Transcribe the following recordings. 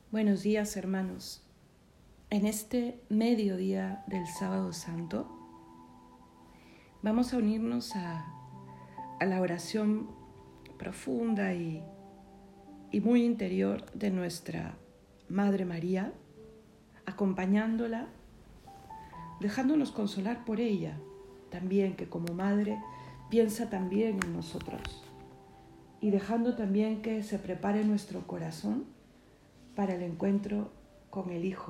Buenos días, hermanos. En este mediodía del Sábado Santo vamos a unirnos a la oración profunda y muy interior de nuestra Madre María, acompañándola, dejándonos consolar por ella, también que como Madre piensa también en nosotros, y dejando también que se prepare nuestro corazón para el encuentro con el Hijo.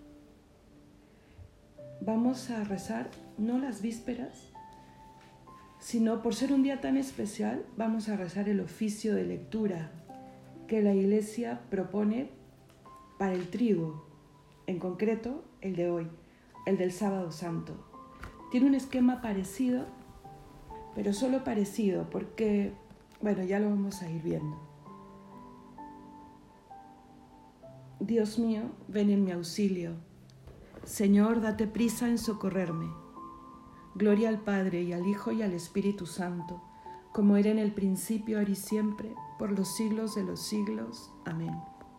Vamos a rezar no las vísperas, sino por ser un día tan especial, vamos a rezar el oficio de lectura que la Iglesia propone para el triduo, en concreto el de hoy, el del Sábado Santo. Tiene un esquema parecido, pero solo parecido, porque, ya lo vamos a ir viendo. Dios mío, ven en mi auxilio. Señor, date prisa en socorrerme. Gloria al Padre, y al Hijo, y al Espíritu Santo, como era en el principio, ahora y siempre, por los siglos de los siglos. Amén.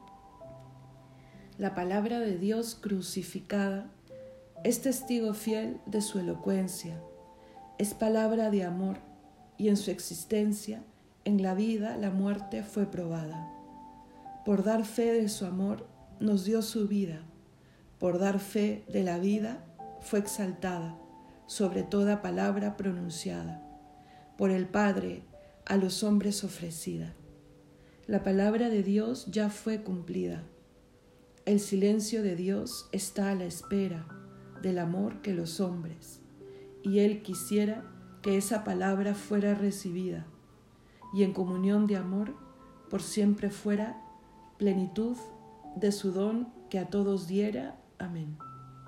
La palabra de Dios crucificada es testigo fiel de su elocuencia, es palabra de amor, y en su existencia, en la vida, la muerte fue probada. Por dar fe de su amor, nos dio su vida. Por dar fe de la vida, fue exaltada sobre toda palabra pronunciada. Por el Padre, a los hombres ofrecida. La palabra de Dios ya fue cumplida. El silencio de Dios está a la espera del amor que los hombres, y Él quisiera que esa palabra fuera recibida, y en comunión de amor por siempre fuera plenitud de su don que a todos diera. Amén.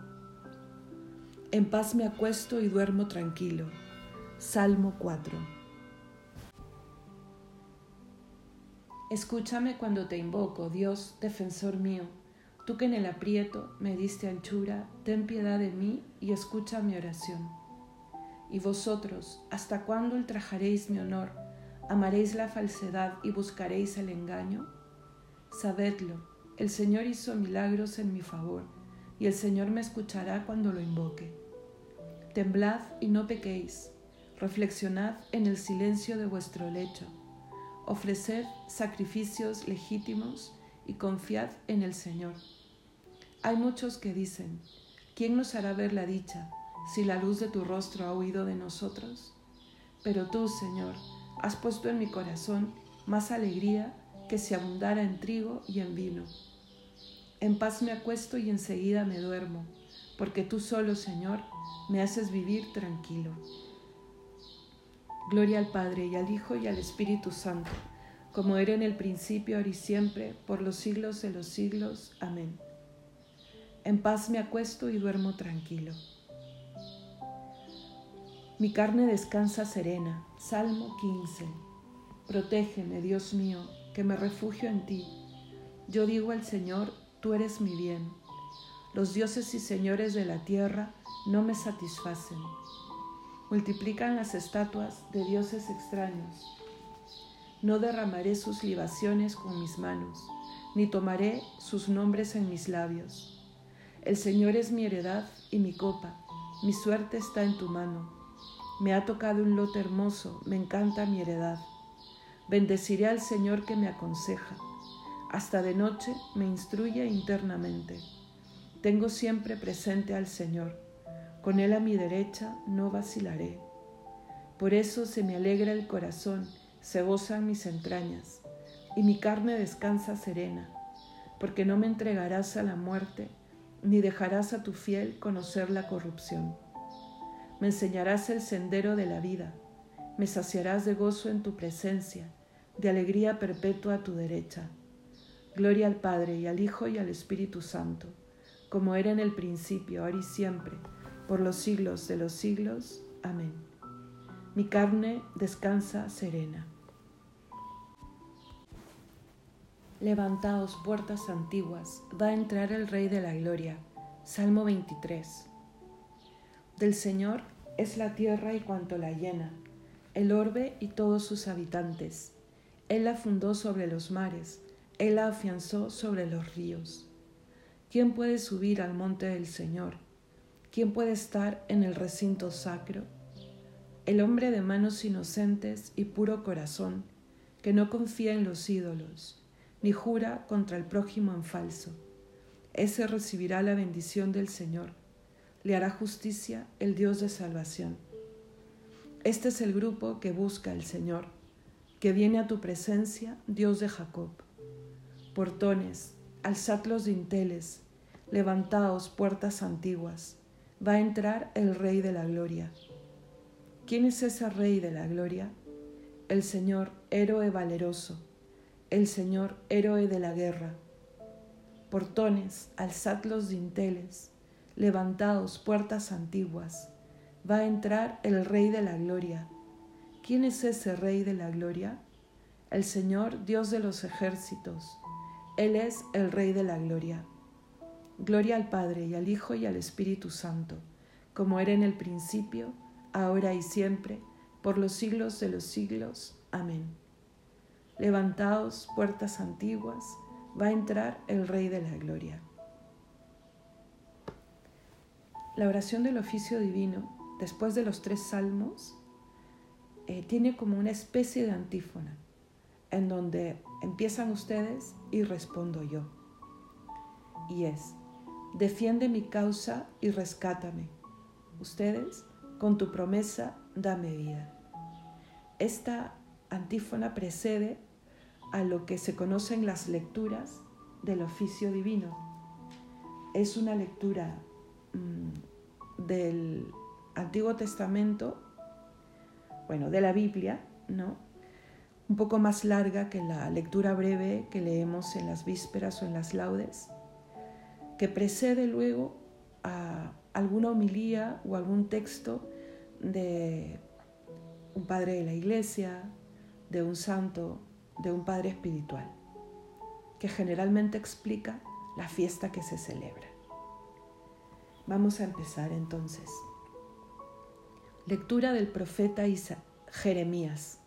En paz me acuesto y duermo tranquilo. Salmo 4. Escúchame cuando te invoco, Dios, defensor mío. Tú que en el aprieto me diste anchura, ten piedad de mí y escucha mi oración. Y vosotros, ¿hasta cuándo ultrajaréis mi honor? ¿Amaréis la falsedad y buscaréis el engaño? Sabedlo, el Señor hizo milagros en mi favor, y el Señor me escuchará cuando lo invoque. Temblad y no pequéis, reflexionad en el silencio de vuestro lecho, ofreced sacrificios legítimos y confiad en el Señor. Hay muchos que dicen, ¿quién nos hará ver la dicha si la luz de tu rostro ha huido de nosotros? Pero tú, Señor, has puesto en mi corazón más alegría que si abundara en trigo y en vino. En paz me acuesto y enseguida me duermo, porque tú solo, Señor, me haces vivir tranquilo. Gloria al Padre, y al Hijo, y al Espíritu Santo, como era en el principio, ahora y siempre, por los siglos de los siglos. Amén. En paz me acuesto y duermo tranquilo. Mi carne descansa serena. Salmo 15. Protégeme, Dios mío, que me refugio en ti. Yo digo al Señor, tú eres mi bien. Los dioses y señores de la tierra no me satisfacen. Multiplican las estatuas de dioses extraños. No derramaré sus libaciones con mis manos, ni tomaré sus nombres en mis labios. El Señor es mi heredad y mi copa, mi suerte está en tu mano. Me ha tocado un lote hermoso, me encanta mi heredad. Bendeciré al Señor que me aconseja. Hasta de noche me instruye internamente. Tengo siempre presente al Señor. Con Él a mi derecha no vacilaré. Por eso se me alegra el corazón, se gozan mis entrañas, y mi carne descansa serena, porque no me entregarás a la muerte, ni dejarás a tu fiel conocer la corrupción. Me enseñarás el sendero de la vida, me saciarás de gozo en tu presencia, de alegría perpetua a tu derecha. Gloria al Padre, y al Hijo, y al Espíritu Santo, como era en el principio, ahora y siempre, por los siglos de los siglos. Amén. Mi carne descansa serena. Levantaos, puertas antiguas, va a entrar el Rey de la Gloria. Salmo 23. Del Señor es la tierra y cuanto la llena, el orbe y todos sus habitantes. Él la fundó sobre los mares, Él la afianzó sobre los ríos. ¿Quién puede subir al monte del Señor? ¿Quién puede estar en el recinto sacro? El hombre de manos inocentes y puro corazón, que no confía en los ídolos, ni jura contra el prójimo en falso. Ese recibirá la bendición del Señor. Le hará justicia el Dios de salvación. Este es el grupo que busca al Señor, que viene a tu presencia, Dios de Jacob. Portones, alzad los dinteles, levantaos puertas antiguas, va a entrar el Rey de la Gloria. ¿Quién es ese Rey de la Gloria? El Señor, héroe valeroso, el Señor, héroe de la guerra. Portones, alzad los dinteles, levantaos puertas antiguas, va a entrar el Rey de la Gloria. ¿Quién es ese Rey de la Gloria? El Señor, Dios de los ejércitos. Él es el Rey de la Gloria. Gloria al Padre, y al Hijo, y al Espíritu Santo, como era en el principio, ahora y siempre, por los siglos de los siglos. Amén. Levantaos, puertas antiguas, va a entrar el Rey de la Gloria. La oración del oficio divino, después de los 3 salmos, tiene como una especie de antífona, en donde empiezan ustedes y respondo yo. Y es: defiende mi causa y rescátame. Ustedes, con tu promesa, dame vida. Esta antífona precede a lo que se conocen las lecturas del oficio divino. Es una lectura del Antiguo Testamento, de la Biblia, ¿no? Un poco más larga que la lectura breve que leemos en las vísperas o en las laudes, que precede luego a alguna homilía o algún texto de un padre de la iglesia, de un santo, de un padre espiritual, que generalmente explica la fiesta que se celebra. Vamos a empezar entonces. Lectura del profeta Jeremías.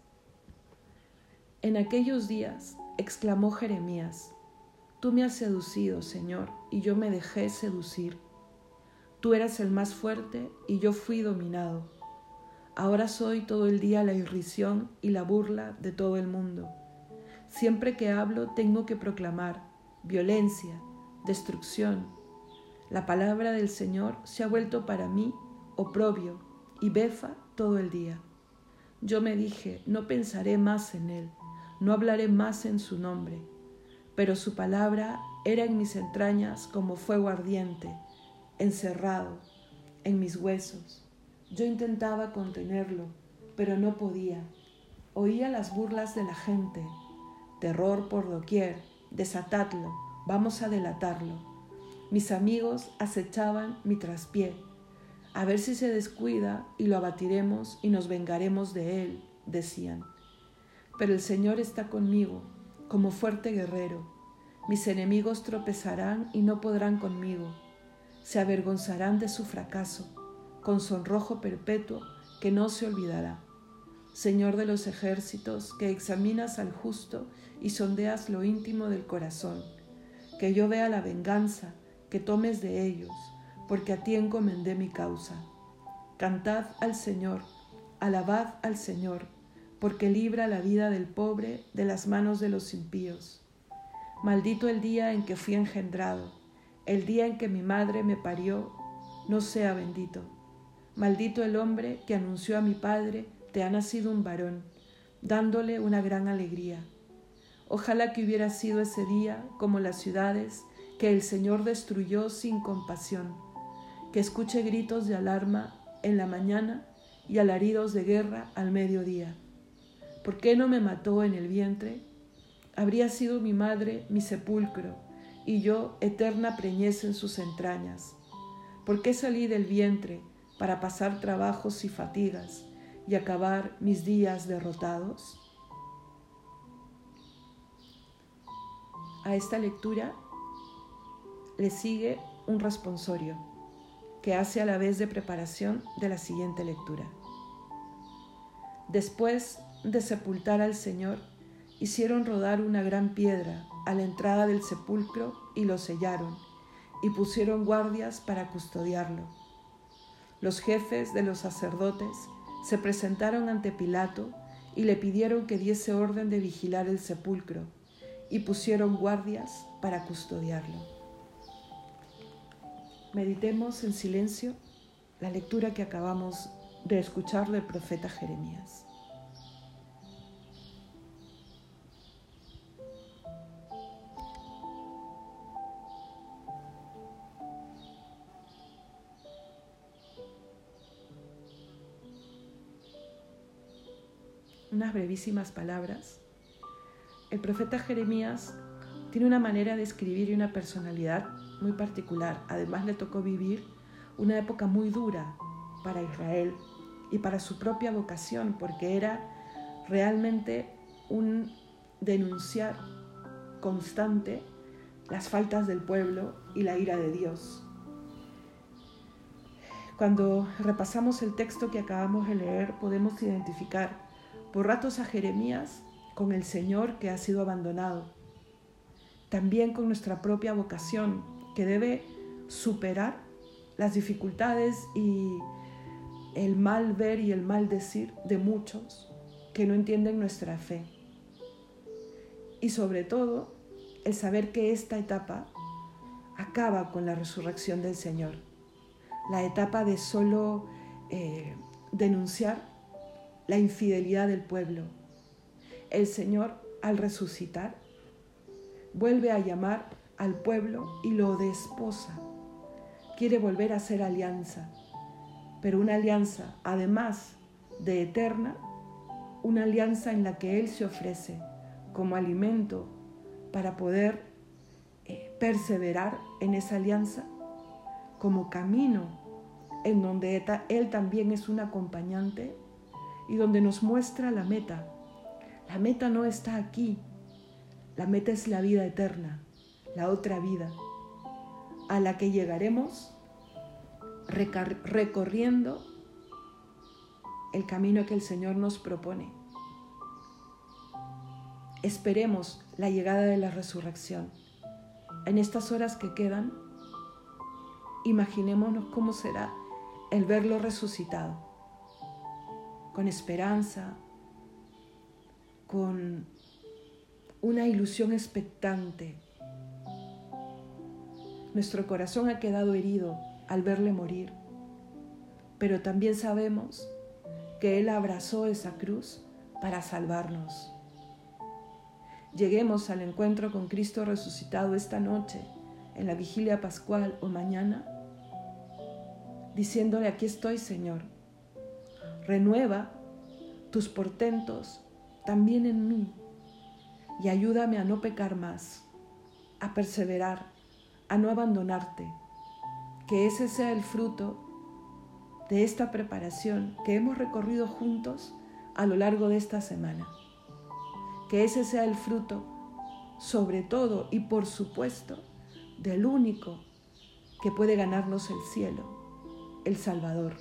En aquellos días exclamó Jeremías: Tú me has seducido, Señor, y yo me dejé seducir. Tú eras el más fuerte y yo fui dominado. Ahora soy todo el día la irrisión y la burla de todo el mundo. Siempre que hablo tengo que proclamar violencia, destrucción. La palabra del Señor se ha vuelto para mí oprobio y befa todo el día. Yo me dije, no pensaré más en él, no hablaré más en su nombre. Pero su palabra era en mis entrañas como fuego ardiente, encerrado en mis huesos. Yo intentaba contenerlo, pero no podía. Oía las burlas de la gente. Terror por doquier, desatadlo, vamos a delatarlo. Mis amigos acechaban mi traspié. A ver si se descuida y lo abatiremos y nos vengaremos de él, decían. Pero el Señor está conmigo, como fuerte guerrero. Mis enemigos tropezarán y no podrán conmigo. Se avergonzarán de su fracaso, con sonrojo perpetuo que no se olvidará. Señor de los ejércitos, que examinas al justo y sondeas lo íntimo del corazón, que yo vea la venganza, que tomes de ellos, porque a ti encomendé mi causa. Cantad al Señor, alabad al Señor, porque libra la vida del pobre de las manos de los impíos. Maldito el día en que fui engendrado, el día en que mi madre me parió, no sea bendito. Maldito el hombre que anunció a mi padre, te ha nacido un varón, dándole una gran alegría. Ojalá que hubiera sido ese día como las ciudades que el Señor destruyó sin compasión, que escuche gritos de alarma en la mañana y alaridos de guerra al mediodía. ¿Por qué no me mató en el vientre? Habría sido mi madre mi sepulcro, y yo eterna preñez en sus entrañas. ¿Por qué salí del vientre para pasar trabajos y fatigas y acabar mis días derrotados? A esta lectura le sigue un responsorio que hace a la vez de preparación de la siguiente lectura. Después de sepultar al Señor, hicieron rodar una gran piedra a la entrada del sepulcro y lo sellaron, y pusieron guardias para custodiarlo. Los jefes de los sacerdotes se presentaron ante Pilato y le pidieron que diese orden de vigilar el sepulcro, y pusieron guardias para custodiarlo. Meditemos en silencio la lectura que acabamos de escuchar del profeta Jeremías. Unas brevísimas palabras. El profeta Jeremías tiene una manera de escribir y una personalidad muy particular. Además, le tocó vivir una época muy dura para Israel y para su propia vocación, porque era realmente un denunciar constante las faltas del pueblo y la ira de Dios. Cuando repasamos el texto que acabamos de leer, podemos identificar por ratos a Jeremías con el Señor que ha sido abandonado, también con nuestra propia vocación que debe superar las dificultades y el mal ver y el mal decir de muchos que no entienden nuestra fe. Y sobre todo, el saber que esta etapa acaba con la resurrección del Señor. La etapa de solo denunciar la infidelidad del pueblo. El Señor, al resucitar, vuelve a llamar al pueblo y lo desposa. Quiere volver a hacer alianza, pero una alianza, además de eterna, una alianza en la que Él se ofrece como alimento para poder perseverar en esa alianza, como camino en donde Él también es un acompañante y donde nos muestra la meta. La meta no está aquí, la meta es la vida eterna, la otra vida, a la que llegaremos recorriendo el camino que el Señor nos propone. Esperemos la llegada de la resurrección. En estas horas que quedan, imaginémonos cómo será el verlo resucitado, con esperanza, con una ilusión expectante. Nuestro corazón ha quedado herido al verle morir, pero también sabemos que Él abrazó esa cruz para salvarnos. Lleguemos al encuentro con Cristo resucitado esta noche, en la vigilia pascual o mañana, diciéndole: aquí estoy, Señor. Renueva tus portentos también en mí y ayúdame a no pecar más, a perseverar, a no abandonarte. Que ese sea el fruto de esta preparación que hemos recorrido juntos a lo largo de esta semana. Que ese sea el fruto, sobre todo y por supuesto, del único que puede ganarnos el cielo, el Salvador.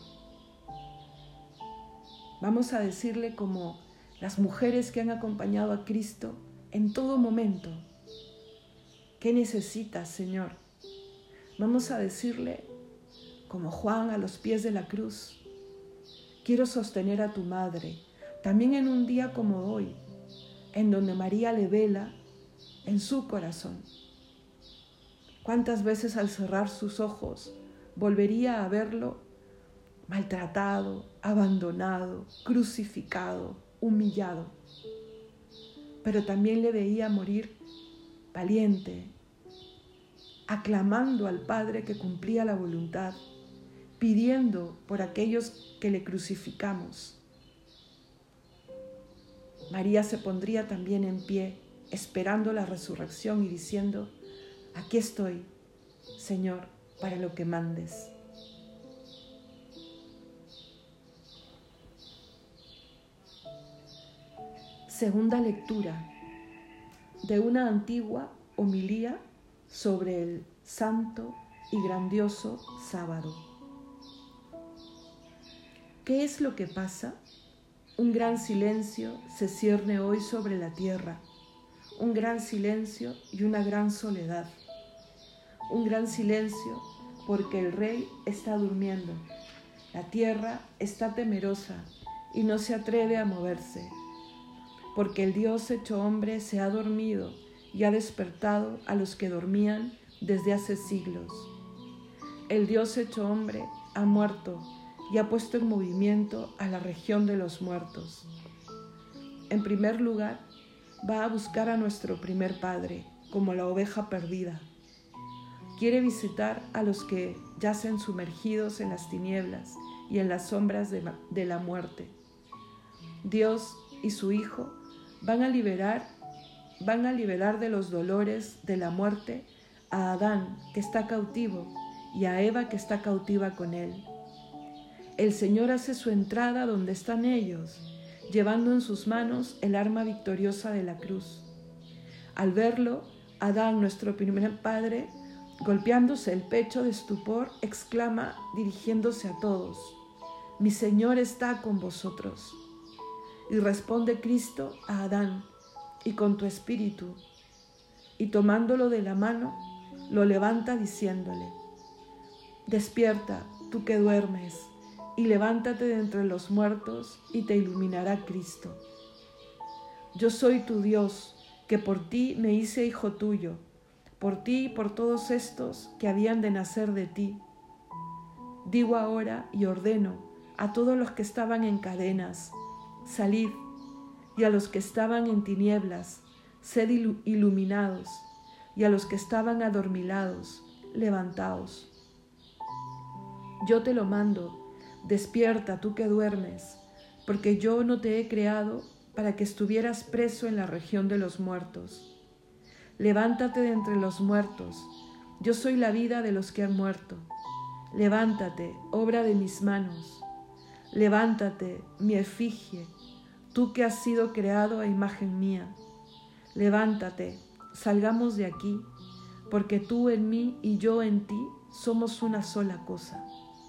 Vamos a decirle como las mujeres que han acompañado a Cristo en todo momento: ¿qué necesitas, Señor? Vamos a decirle como Juan a los pies de la cruz: quiero sostener a tu madre, también en un día como hoy, en donde María le vela en su corazón. ¿Cuántas veces al cerrar sus ojos volvería a verlo maltratado, abandonado, crucificado, humillado? Pero también le veía morir valiente, aclamando al Padre que cumplía la voluntad, pidiendo por aquellos que le crucificamos. María se pondría también en pie, esperando la resurrección y diciendo: aquí estoy, Señor, para lo que mandes. Segunda lectura de una antigua homilía sobre el santo y grandioso sábado. ¿Qué es lo que pasa? Un gran silencio se cierne hoy sobre la tierra, un gran silencio y una gran soledad. Un gran silencio porque el rey está durmiendo. La tierra está temerosa y no se atreve a moverse, porque el Dios hecho hombre se ha dormido y ha despertado a los que dormían desde hace siglos. El Dios hecho hombre ha muerto y ha puesto en movimiento a la región de los muertos. En primer lugar, va a buscar a nuestro primer padre, como la oveja perdida. Quiere visitar a los que yacen sumergidos en las tinieblas y en las sombras de la muerte. Dios y su Hijo van a liberar de los dolores de la muerte a Adán, que está cautivo, y a Eva, que está cautiva con él. El Señor hace su entrada donde están ellos, llevando en sus manos el arma victoriosa de la cruz. Al verlo, Adán, nuestro primer padre, golpeándose el pecho de estupor, exclama, dirigiéndose a todos: «Mi Señor está con vosotros». Y responde Cristo a Adán: «Y con tu espíritu». Y tomándolo de la mano, lo levanta diciéndole: «Despierta, tú que duermes, y levántate de entre los muertos, y te iluminará Cristo. Yo soy tu Dios, que por ti me hice hijo tuyo, por ti y por todos estos que habían de nacer de ti. Digo ahora y ordeno a todos los que estaban en cadenas: salid, y a los que estaban en tinieblas, sed iluminados, y a los que estaban adormilados, levantaos. Yo te lo mando, despierta tú que duermes, porque yo no te he creado para que estuvieras preso en la región de los muertos. Levántate de entre los muertos, yo soy la vida de los que han muerto. Levántate, obra de mis manos. Levántate, mi efigie, tú que has sido creado a imagen mía. Levántate, salgamos de aquí, porque tú en mí y yo en ti somos una sola cosa.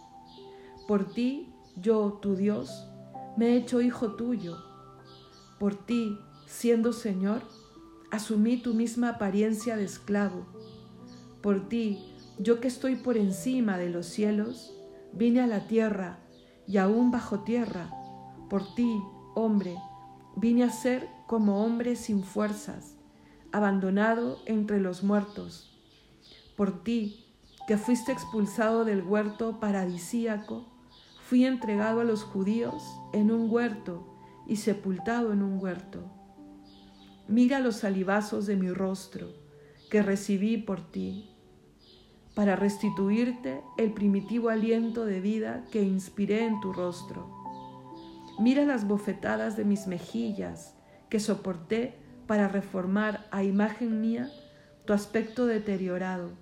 Por ti, yo, tu Dios, me he hecho hijo tuyo. Por ti, siendo Señor, asumí tu misma apariencia de esclavo. Por ti, yo que estoy por encima de los cielos, vine a la tierra y aún bajo tierra. Por ti, hombre, vine a ser como hombre sin fuerzas, abandonado entre los muertos. Por ti, que fuiste expulsado del huerto paradisíaco, fui entregado a los judíos en un huerto y sepultado en un huerto. Mira los salivazos de mi rostro que recibí por ti, para restituirte el primitivo aliento de vida que inspiré en tu rostro. Mira las bofetadas de mis mejillas que soporté para reformar a imagen mía tu aspecto deteriorado.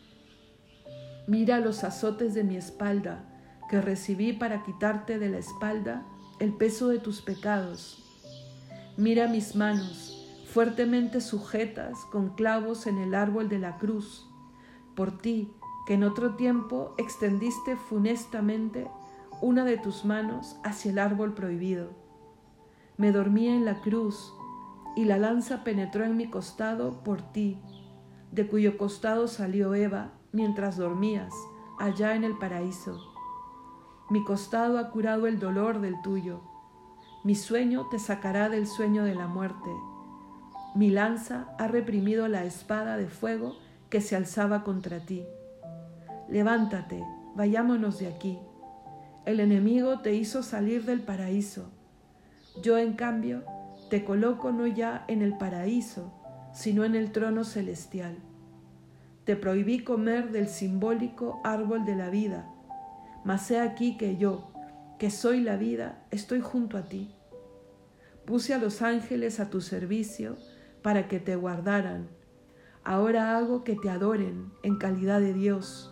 Mira los azotes de mi espalda que recibí para quitarte de la espalda el peso de tus pecados. Mira mis manos, fuertemente sujetas con clavos en el árbol de la cruz, por ti, que en otro tiempo extendiste funestamente una de tus manos hacia el árbol prohibido. Me dormí en la cruz, y la lanza penetró en mi costado por ti, de cuyo costado salió Eva mientras dormías, allá en el paraíso. Mi costado ha curado el dolor del tuyo. Mi sueño te sacará del sueño de la muerte. Mi lanza ha reprimido la espada de fuego que se alzaba contra ti. Levántate, vayámonos de aquí. El enemigo te hizo salir del paraíso. Yo, en cambio, te coloco no ya en el paraíso, sino en el trono celestial. Te prohibí comer del simbólico árbol de la vida, mas he aquí que yo, que soy la vida, estoy junto a ti. Puse a los ángeles a tu servicio para que te guardaran. Ahora hago que te adoren en calidad de Dios.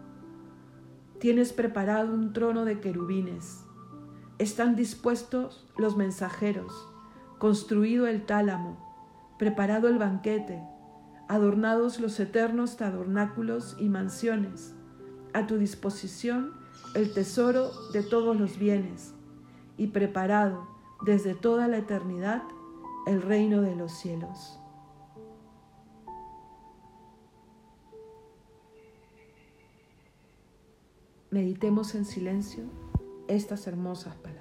Tienes preparado un trono de querubines. Están dispuestos los mensajeros, construido el tálamo, preparado el banquete, adornados los eternos tabernáculos y mansiones, a tu disposición el tesoro de todos los bienes, y preparado desde toda la eternidad el reino de los cielos. meditemos en silencio estas hermosas palabras.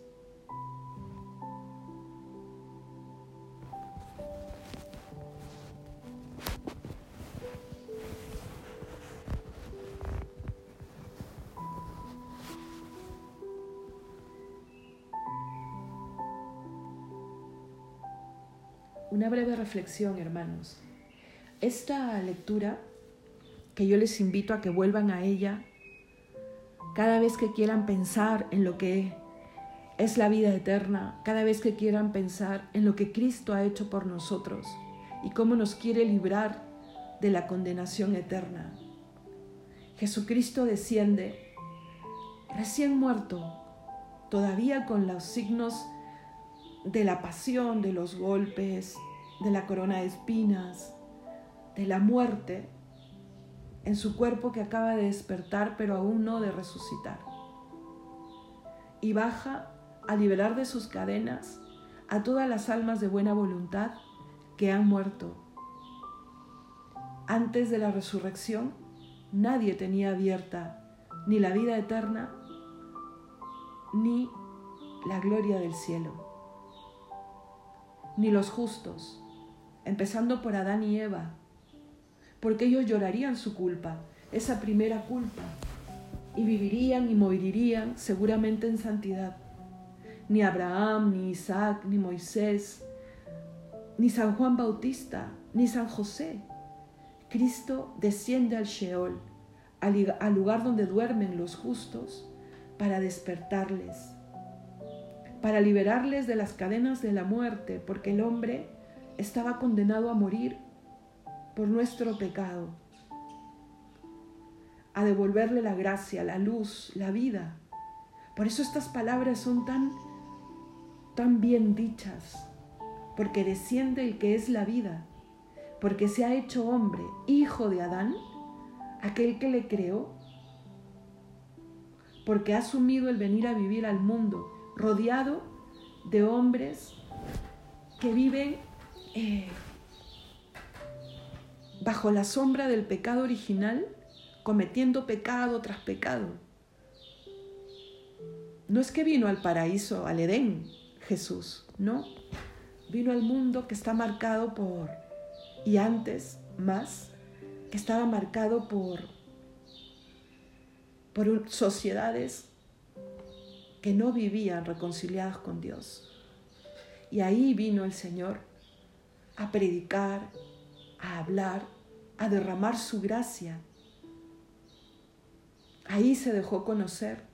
Una breve reflexión, hermanos. Esta lectura, que yo les invito a que vuelvan a ella cada vez que quieran pensar en lo que es la vida eterna, cada vez que quieran pensar en lo que Cristo ha hecho por nosotros y cómo nos quiere librar de la condenación eterna. Jesucristo desciende, recién muerto, todavía con los signos de la pasión, de los golpes, de la corona de espinas, de la muerte, en su cuerpo que acaba de despertar, pero aún no de resucitar. Y baja a liberar de sus cadenas a todas las almas de buena voluntad que han muerto. Antes de la resurrección, nadie tenía abierta ni la vida eterna, ni la gloria del cielo. Ni los justos, empezando por Adán y Eva, porque ellos llorarían su culpa, esa primera culpa, y vivirían y morirían seguramente en santidad. Ni Abraham, ni Isaac, ni Moisés, ni San Juan Bautista, ni San José. Cristo desciende al Sheol, al lugar donde duermen los justos, para despertarles, para liberarles de las cadenas de la muerte, porque el hombre estaba condenado a morir por nuestro pecado, a devolverle la gracia, la luz, la vida. Por eso estas palabras son tan bien dichas, porque desciende el que es la vida, porque se ha hecho hombre, hijo de Adán, aquel que le creó, porque ha asumido el venir a vivir al mundo, rodeado de hombres que viven bajo la sombra del pecado original, cometiendo pecado tras pecado. No es que vino al paraíso, al Edén, Jesús, no. Vino al mundo que está marcado y antes más, que estaba marcado por sociedades que no vivían reconciliadas con Dios. Y ahí vino el Señor a predicar, a hablar, a derramar su gracia. Ahí se dejó conocer.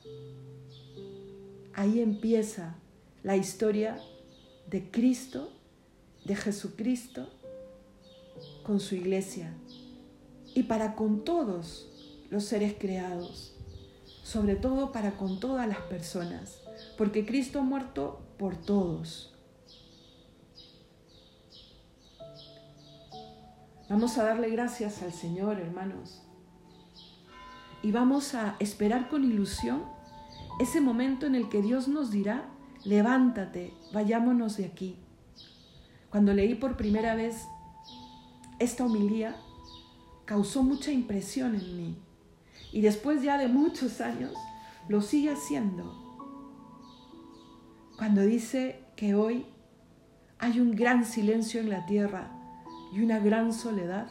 Ahí empieza la historia de Cristo, de Jesucristo, con su iglesia y para con todos los seres creados, sobre todo para con todas las personas, porque Cristo ha muerto por todos. Vamos a darle gracias al Señor, hermanos, y vamos a esperar con ilusión ese momento en el que Dios nos dirá: levántate, vayámonos de aquí. Cuando leí por primera vez esta homilía, causó mucha impresión en mí, y después ya de muchos años lo sigue haciendo. Cuando dice que hoy hay un gran silencio en la tierra y una gran soledad,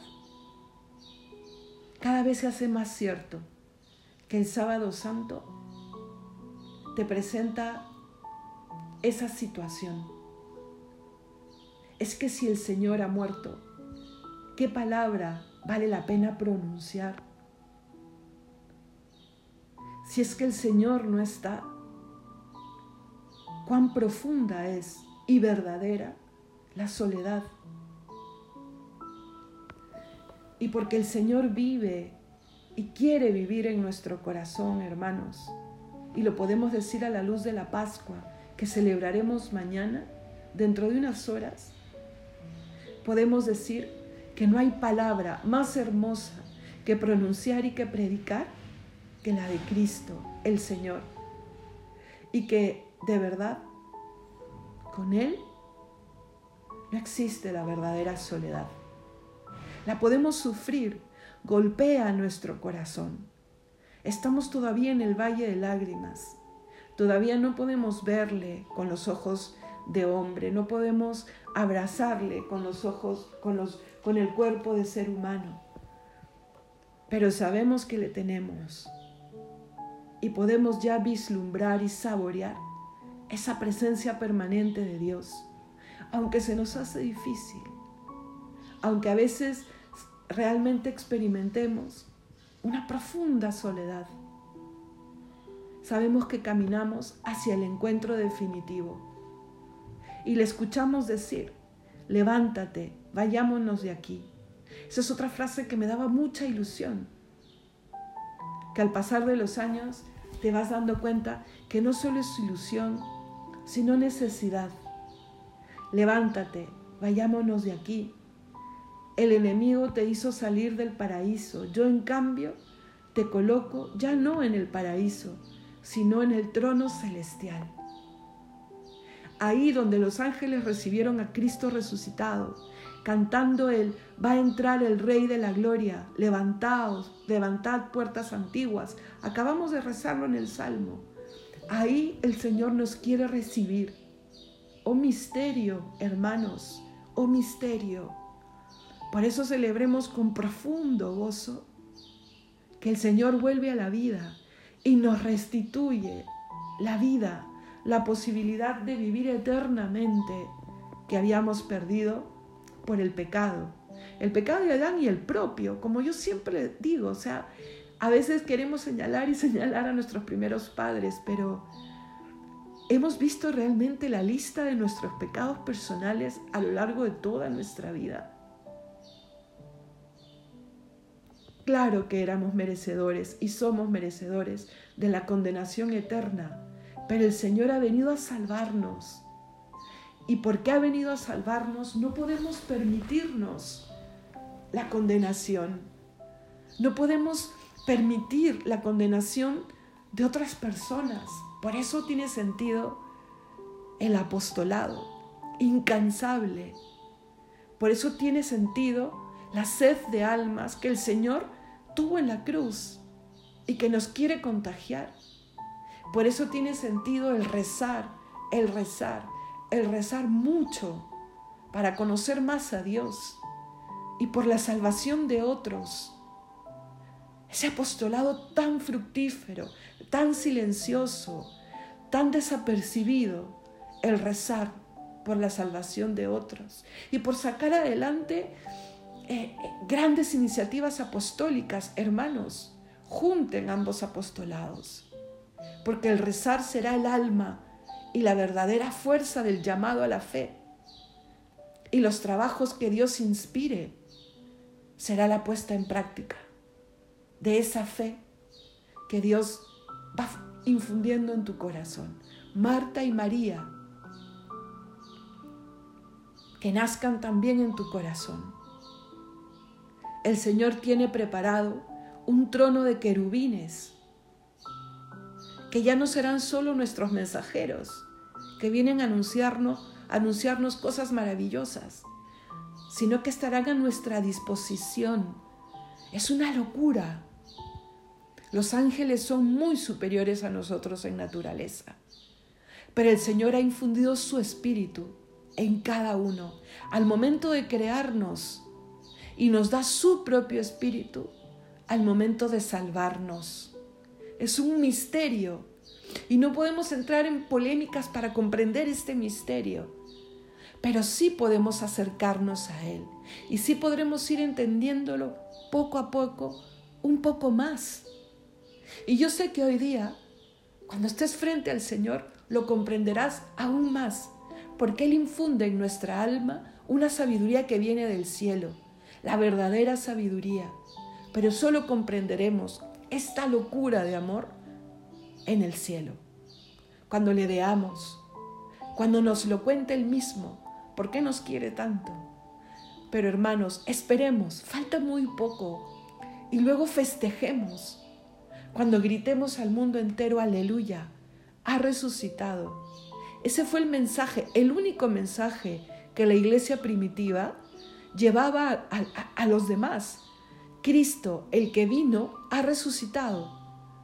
cada vez se hace más cierto que el Sábado Santo te presenta esa situación. Es que si el Señor ha muerto, ¿qué palabra vale la pena pronunciar? Si es que el Señor no está, cuán profunda es y verdadera la soledad. Y porque el Señor vive y quiere vivir en nuestro corazón, hermanos, y lo podemos decir a la luz de la Pascua que celebraremos mañana, dentro de unas horas, podemos decir que no hay palabra más hermosa que pronunciar y que predicar que la de Cristo, el Señor. Y que de verdad, con Él no existe la verdadera soledad. La podemos sufrir, golpea nuestro corazón. Estamos todavía en el valle de lágrimas. Todavía no podemos verle con los ojos de hombre, no podemos abrazarle con los ojos, con el cuerpo de ser humano. Pero sabemos que le tenemos y podemos ya vislumbrar y saborear esa presencia permanente de Dios, aunque se nos hace difícil, aunque a veces realmente experimentemos una profunda soledad. Sabemos que caminamos hacia el encuentro definitivo y le escuchamos decir: levántate, vayámonos de aquí. Esa es otra frase que me daba mucha ilusión, que al pasar de los años te vas dando cuenta que no solo es ilusión, sino necesidad. Levántate, vayámonos de aquí. El enemigo te hizo salir del paraíso. Yo, en cambio, te coloco ya no en el paraíso, sino en el trono celestial. Ahí donde los ángeles recibieron a Cristo resucitado, cantando el va a entrar el Rey de la Gloria, levantaos, levantad puertas antiguas. Acabamos de rezarlo en el Salmo. Ahí el Señor nos quiere recibir. Oh misterio, hermanos, oh misterio. Por eso celebremos con profundo gozo que el Señor vuelve a la vida y nos restituye la vida, la posibilidad de vivir eternamente que habíamos perdido por el pecado de Adán y el propio, como yo siempre digo. O sea, a veces queremos señalar a nuestros primeros padres, pero ¿hemos visto realmente la lista de nuestros pecados personales a lo largo de toda nuestra vida? Claro que éramos merecedores y somos merecedores de la condenación eterna, pero el Señor ha venido a salvarnos. Y porque ha venido a salvarnos, no podemos permitirnos la condenación. No podemos permitir la condenación de otras personas. Por eso tiene sentido el apostolado incansable. Por eso tiene sentido la sed de almas que el Señor tuvo en la cruz y que nos quiere contagiar. Por eso tiene sentido el rezar mucho para conocer más a Dios y por la salvación de otros. Ese apostolado tan fructífero, tan silencioso, tan desapercibido, el rezar por la salvación de otros y por sacar adelante grandes iniciativas apostólicas. Hermanos, junten ambos apostolados, porque el rezar será el alma y la verdadera fuerza del llamado a la fe, y los trabajos que Dios inspire será la puesta en práctica de esa fe que Dios va infundiendo en tu corazón. Marta y María, que nazcan también en tu corazón. El Señor tiene preparado un trono de querubines, que ya no serán solo nuestros mensajeros, que vienen a anunciarnos cosas maravillosas, sino que estarán a nuestra disposición. Es una locura. Los ángeles son muy superiores a nosotros en naturaleza, pero el Señor ha infundido su espíritu en cada uno al momento de crearnos y nos da su propio espíritu al momento de salvarnos. Es un misterio y no podemos entrar en polémicas para comprender este misterio, pero sí podemos acercarnos a Él y sí podremos ir entendiéndolo poco a poco, un poco más. Y yo sé que hoy día, cuando estés frente al Señor, lo comprenderás aún más, porque Él infunde en nuestra alma una sabiduría que viene del cielo, la verdadera sabiduría. Pero solo comprenderemos esta locura de amor en el cielo, cuando le veamos, cuando nos lo cuente Él mismo, ¿por qué nos quiere tanto? Pero hermanos, esperemos, falta muy poco, y luego festejemos, cuando gritemos al mundo entero: aleluya, ha resucitado. Ese fue el mensaje, el único mensaje que la iglesia primitiva llevaba a los demás. Cristo, el que vino, ha resucitado.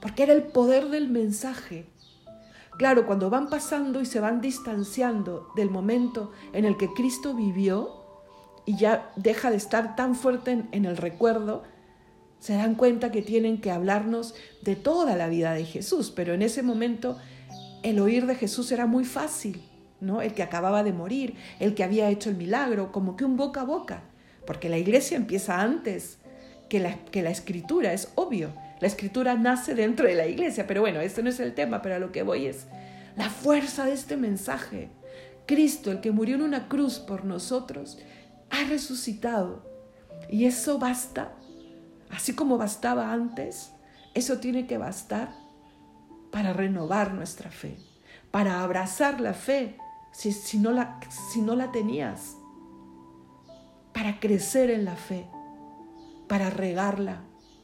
porque era el poder del mensaje. Claro, cuando van pasando y se van distanciando del momento en el que Cristo vivió y ya deja de estar tan fuerte en el recuerdo, se dan cuenta que tienen que hablarnos de toda la vida de Jesús, pero en ese momento el oír de Jesús era muy fácil, ¿no? El que acababa de morir, el que había hecho el milagro, como que un boca a boca, porque la iglesia empieza antes que la escritura, es obvio. La escritura nace dentro de la iglesia, pero bueno, este no es el tema, pero a lo que voy es la fuerza de este mensaje. Cristo, el que murió en una cruz por nosotros, ha resucitado. Y eso basta, así como bastaba antes, eso tiene que bastar para renovar nuestra fe, para abrazar la fe si no la tenías, para crecer en la fe, para regarla.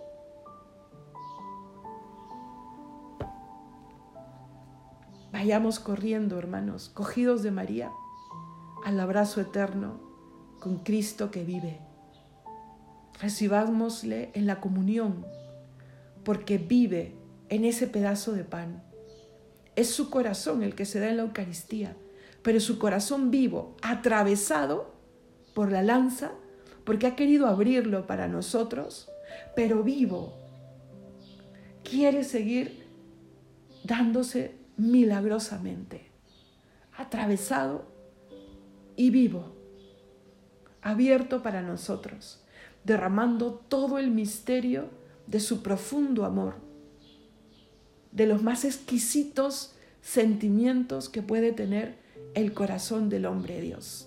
Vayamos corriendo, hermanos, cogidos de María, al abrazo eterno con Cristo que vive. Recibámosle en la comunión, porque vive en ese pedazo de pan. Es su corazón el que se da en la Eucaristía, pero su corazón vivo, atravesado por la lanza, porque ha querido abrirlo para nosotros, pero vivo, quiere seguir dándose milagrosamente, atravesado y vivo, abierto para nosotros, derramando todo el misterio de su profundo amor, de los más exquisitos sentimientos que puede tener el corazón del hombre Dios.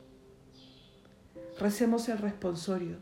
Recemos el responsorio.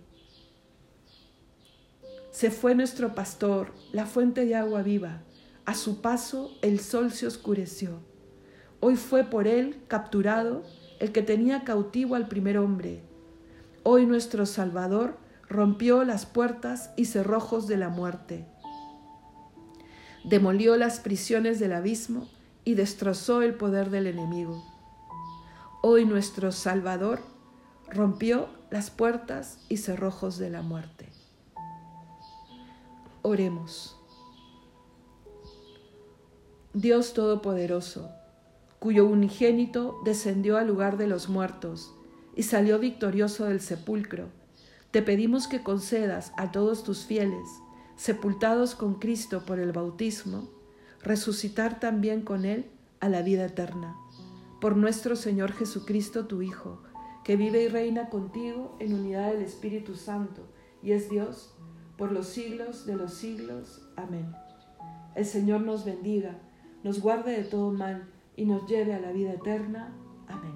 Se fue nuestro pastor, la fuente de agua viva. A su paso el sol se oscureció. Hoy fue por él capturado el que tenía cautivo al primer hombre. Hoy nuestro Salvador rompió las puertas y cerrojos de la muerte. Demolió las prisiones del abismo y destrozó el poder del enemigo. Hoy nuestro Salvador rompió las puertas y cerrojos de la muerte. Oremos. Dios Todopoderoso, cuyo unigénito descendió al lugar de los muertos y salió victorioso del sepulcro, te pedimos que concedas a todos tus fieles, sepultados con Cristo por el bautismo, resucitar también con Él a la vida eterna. Por nuestro Señor Jesucristo, tu Hijo, que vive y reina contigo en unidad del Espíritu Santo, y es Dios por los siglos de los siglos. Amén. El Señor nos bendiga, nos guarde de todo mal y nos lleve a la vida eterna. Amén.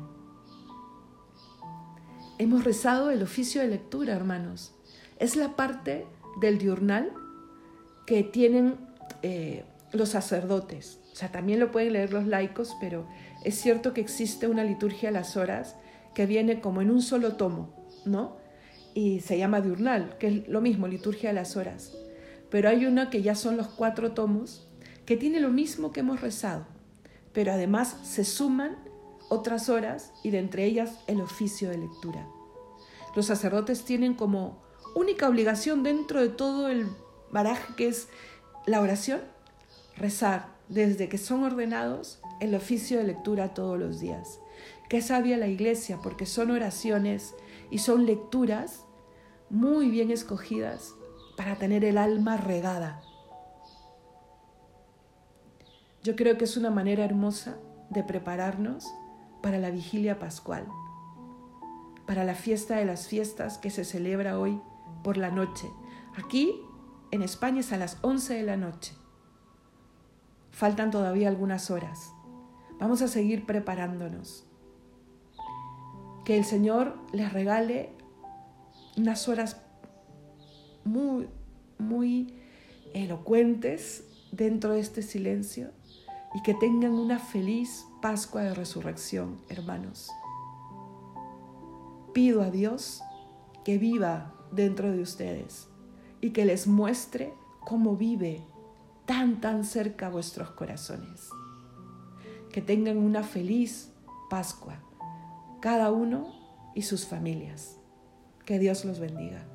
Hemos rezado el oficio de lectura, hermanos. Es la parte del diurnal que tienen los sacerdotes. O sea, también lo pueden leer los laicos, pero es cierto que existe una liturgia a las horas que viene como en un solo tomo, ¿no? Y se llama diurnal, que es lo mismo, liturgia a las horas. Pero hay una que ya son los 4 tomos, que tiene lo mismo que hemos rezado, pero además se suman otras horas y de entre ellas el oficio de lectura. Los sacerdotes tienen como única obligación dentro de todo el baraje que es la oración, rezar desde que son ordenados el oficio de lectura todos los días. Qué sabia la Iglesia, porque son oraciones y son lecturas muy bien escogidas para tener el alma regada. Yo creo que es una manera hermosa de prepararnos para la vigilia pascual, para la fiesta de las fiestas que se celebra hoy por la noche. Aquí en España es a las 11 de la noche. Faltan todavía algunas horas. Vamos a seguir preparándonos. Que el Señor les regale unas horas muy, muy elocuentes dentro de este silencio y que tengan una feliz Pascua de Resurrección, hermanos. Pido a Dios que viva dentro de ustedes y que les muestre cómo vive tan cerca a vuestros corazones. Que tengan una feliz Pascua, cada uno y sus familias. Que Dios los bendiga.